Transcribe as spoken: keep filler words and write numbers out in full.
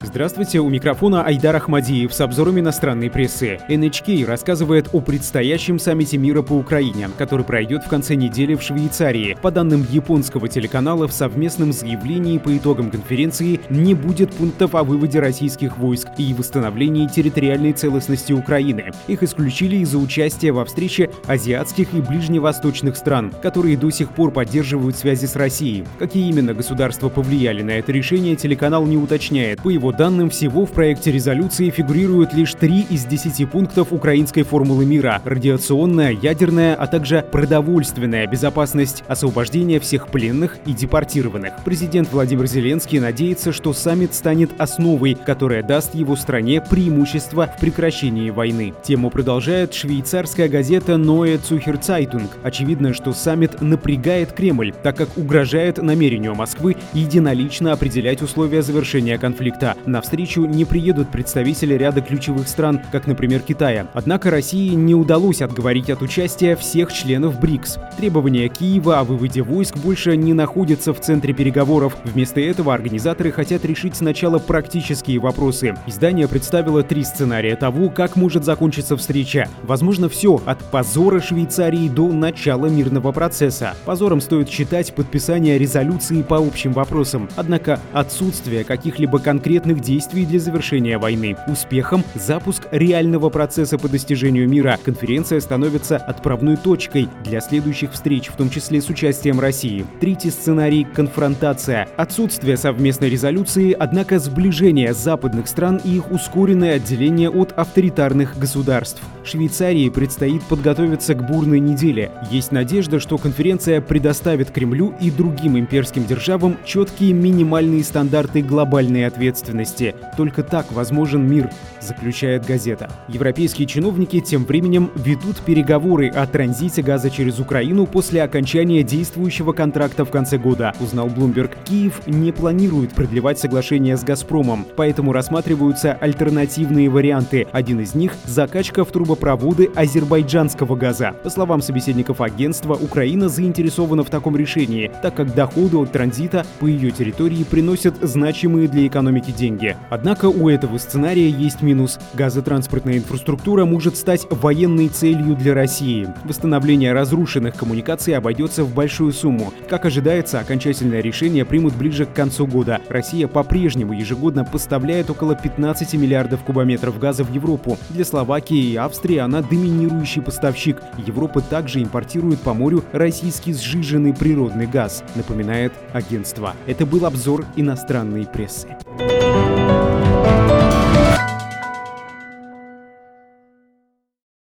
Здравствуйте, у микрофона Айдар Ахмадиев с обзором иностранной прессы. эн эйч кей рассказывает о предстоящем саммите мира по Украине, который пройдет в конце недели в Швейцарии. По данным японского телеканала, в совместном заявлении по итогам конференции не будет пунктов о выводе российских войск и восстановлении территориальной целостности Украины. Их исключили из-за участия во встрече азиатских и ближневосточных стран, которые до сих пор поддерживают связи с Россией. Какие именно государства повлияли на это решение, телеканал не уточняет. По его данным, всего в проекте резолюции фигурируют лишь три из десяти пунктов украинской формулы мира: радиационная, ядерная, а также продовольственная безопасность, освобождение всех пленных и депортированных. Президент Владимир Зеленский надеется, что саммит станет основой, которая даст его стране преимущество в прекращении войны. Тему продолжает швейцарская газета Neue Zürcher Zeitung. Очевидно, что саммит напрягает Кремль, так как угрожает намерению Москвы единолично определять условия завершения конфликта. На встречу не приедут представители ряда ключевых стран, как, например, Китая. Однако России не удалось отговорить от участия всех членов БРИКС. Требования Киева о выводе войск больше не находятся в центре переговоров. Вместо этого организаторы хотят решить сначала практические вопросы. Издание представило три сценария того, как может закончиться встреча. Возможно, все от позора Швейцарии до начала мирного процесса. Позором стоит считать подписание резолюции по общим вопросам. Однако отсутствие каких-либо конкретных действий для завершения войны. Успехом — запуск реального процесса по достижению мира. Конференция становится отправной точкой для следующих встреч, в том числе с участием России. Третий сценарий — конфронтация. Отсутствие совместной резолюции, однако сближение западных стран и их ускоренное отделение от авторитарных государств. Швейцарии предстоит подготовиться к бурной неделе. Есть надежда, что конференция предоставит Кремлю и другим имперским державам четкие минимальные стандарты глобальной ответственности. Только так возможен мир, заключает газета. Европейские чиновники тем временем ведут переговоры о транзите газа через Украину после окончания действующего контракта в конце года, узнал Bloomberg. Киев не планирует продлевать соглашение с «Газпромом», поэтому рассматриваются альтернативные варианты. Один из них — закачка в трубопроводы азербайджанского газа. По словам собеседников агентства, Украина заинтересована в таком решении, так как доходы от транзита по ее территории приносят значимые для экономики деньги. Однако у этого сценария есть минус. Газотранспортная инфраструктура может стать военной целью для России. Восстановление разрушенных коммуникаций обойдется в большую сумму. Как ожидается, окончательное решение примут ближе к концу года. Россия по-прежнему ежегодно поставляет около пятнадцати миллиардов кубометров газа в Европу. Для Словакии и Австрии она доминирующий поставщик. Европа также импортирует по морю российский сжиженный природный газ, напоминает агентство. Это был обзор иностранной прессы.